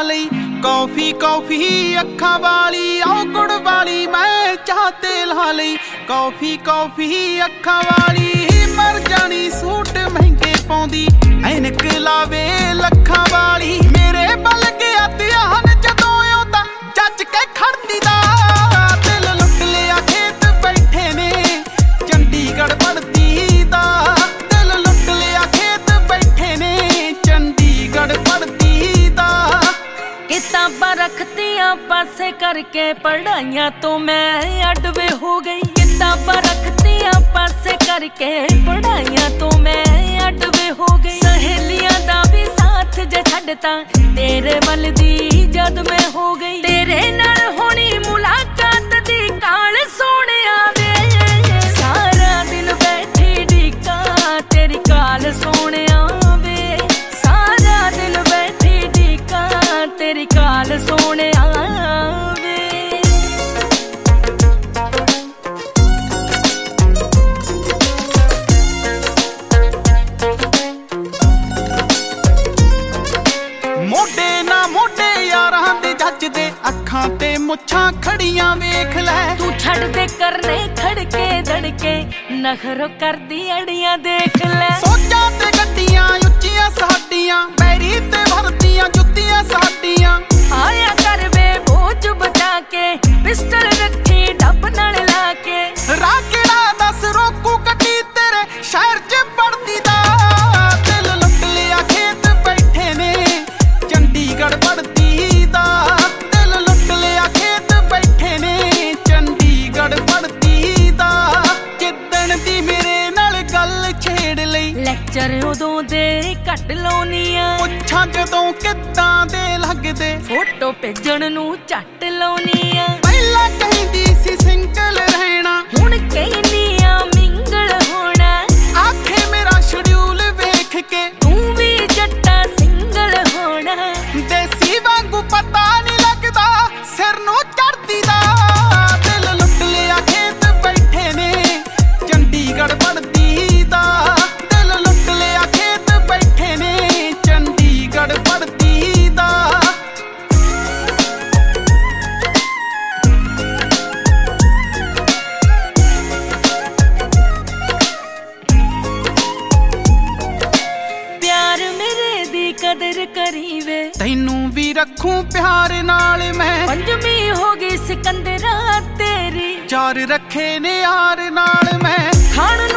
ਲਈ coffee coffee अखां वाली आओ गुड़ वाली मैं चाह ते ला लई कॉफी कॉफी अखां वाली मर जानी सूट महंगे पाउंदी ऐनक लावे लखां वाली मेरे बल गया ध्यान जदों ओदा जज के खड़दी दा दिल लुट लिया खेत बैठे ने चंडीगढ़ पढ़दी दा दिल लुट लिया खेत बैठे ने चंडीगढ़ पढ़दी दा किताबां रखतियां पासे करके पढ़ाइयां तो मैं अडवे हो गई किताबां रखतियां पासे करके पढ़ाइयां तो मैं अडवे हो गई सहेलियां दा भी साथ जे छड्डता तेरे वल दी जद मैं हो गई तेरे नाल होनी मुलाकात दी काल सोहणिया वे सारा दिन बैठी ढीका तेरी काल सोहणिया वे सारा दिन बैठी ढीका तेरी काल सोहणिया वे मोढे ना मोढे यारां दे जजदे अखां ते मुछां खड़ियां वेख लै तू छड़ दे करने खड़के धड़के नखरो करदी अड़ियां देख ले सोचां ते गड्डियां ਉੱਚੀਆਂ ਸਾਡੀਆਂ पैरी ते भरदियां जुत्तियां साडियां आया कर वे बोझ बचा के पिस्टल रखी डब नाल ला के राह किहड़ा दस रोकू कटी तेरे शहर च पढ़दी दा दिल लुट लिया खेत बैठे ने चंडीगढ़ पढ़दी दा दिल लुट लिया खेत बैठे ने चंडीगढ़ पढ़दी दा जिद्दण दी मेरे नाल गल छेड़ लई ਲੈਕਚਰ ਉਦੋਂ ਦੇ ਘੱਟ ਲਾਉਣੀਆਂ ਪੁੱਛਾਂ ਜਦੋਂ ਕਿੱਦਾਂ ਦੇ ਲੱਗਦੇ ਫੋਟੋ ਭੇਜਣ ਨੂੰ ਝੱਟ ਲਾਉਣੀਆਂ ਪਹਿਲਾਂ ਕਹਿੰਦੀ ਸੀ ਸਿੰਗਲ ਰਹਿਣਾ ਹੁਣ ਕਹਿੰਦੀਆਂ ਮਿੰਗਲ ਹੋਣਾ ਆਖੇ ਮੇਰਾ ਸ਼ਡਿਊਲ ਵੇਖ ਕੇ ਤੂੰ ਵੀ ਜੱਟਾ ਸਿੰਗਲ ਹੋਣਾ ਦੇਸੀ ਵਾਂਗੂ ਪਤਾ ਨਹੀਂ ਲੱਗਦਾ ਸਿਰ ਨੂੰ ਚੜਦੀ ਦਾ ਦਿਲ ਲੁੱਟ ਲਿਆ ਖੇਤ ਬੈਠੇ ਨੇ ਚੰਡੀਗੜ੍ਹ ਪੜਦੀ ਦਾ ਦਿਲ ਲੁੱਟ ਲਿਆ ਖੇਤ ਬੈਠੇ ਨੇ ਚੰਡੀਗੜ੍ਹ ਪੜਦੀ ਦਾ प्यार मेरे दी कदर करी वे तैनू भी रखूं प्यार नाल मैं पंजवी हो गई सिकंदरा तेरी चार रखे ने यार नाल मैं खान